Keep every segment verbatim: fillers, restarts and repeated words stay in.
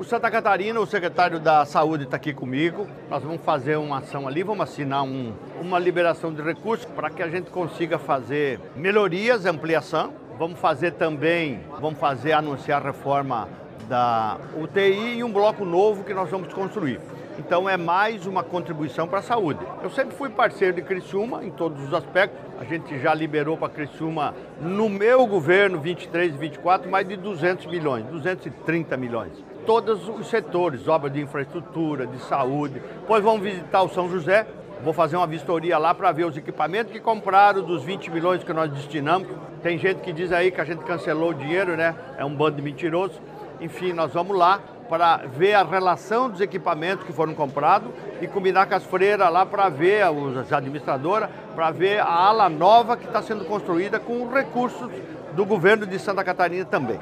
O Santa Catarina, o secretário da Saúde está aqui comigo. Nós vamos fazer uma ação ali, vamos assinar um, uma liberação de recursos para que a gente consiga fazer melhorias, ampliação. Vamos fazer também, vamos fazer, anunciar a reforma da U T I e um bloco novo que nós vamos construir. Então é mais uma contribuição para a saúde. Eu sempre fui parceiro de Criciúma em todos os aspectos. A gente já liberou para Criciúma, no meu governo, vinte e três e vinte e quatro, mais de duzentos milhões, duzentos e trinta milhões. Todos os setores, obras de infraestrutura, de saúde. Depois vamos visitar o São José. Vou fazer uma vistoria lá para ver os equipamentos que compraram dos vinte milhões que nós destinamos. Tem gente que diz aí que a gente cancelou o dinheiro, né? É um bando de mentirosos. Enfim, nós vamos lá para ver a relação dos equipamentos que foram comprados e combinar com as freiras lá para ver, as administradoras, para ver a ala nova que está sendo construída com recursos do governo de Santa Catarina também.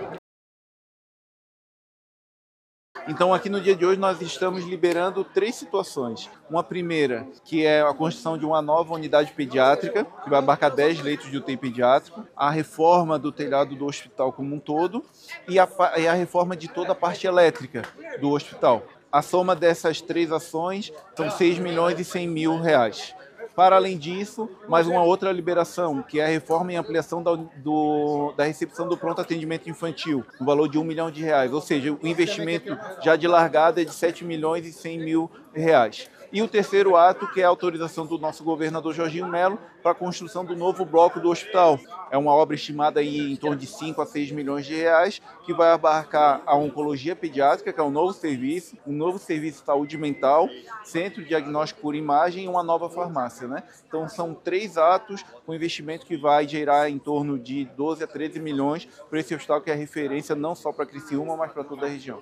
Então, aqui no dia de hoje, nós estamos liberando três situações. Uma primeira, que é a construção de uma nova unidade pediátrica, que vai abarcar dez leitos de U T I pediátrico, a reforma do telhado do hospital como um todo e a, e a reforma de toda a parte elétrica do hospital. A soma dessas três ações são seis milhões e cem mil reais. Para além disso, mais uma outra liberação, que é a reforma e ampliação da, do, da recepção do pronto atendimento infantil, no valor de um milhão de reais. Ou seja, o investimento já de largada é de sete milhões e cem mil reais. E o terceiro ato, que é a autorização do nosso governador Jorginho Melo para a construção do novo bloco do hospital. É uma obra estimada aí em torno de cinco a seis milhões de reais, que vai abarcar a oncologia pediátrica, que é um novo serviço, um novo serviço de saúde mental, centro de diagnóstico por imagem e uma nova farmácia, né? Então são três atos com investimento que vai gerar em torno de doze a treze milhões para esse hospital, que é referência não só para Criciúma, mas para toda a região.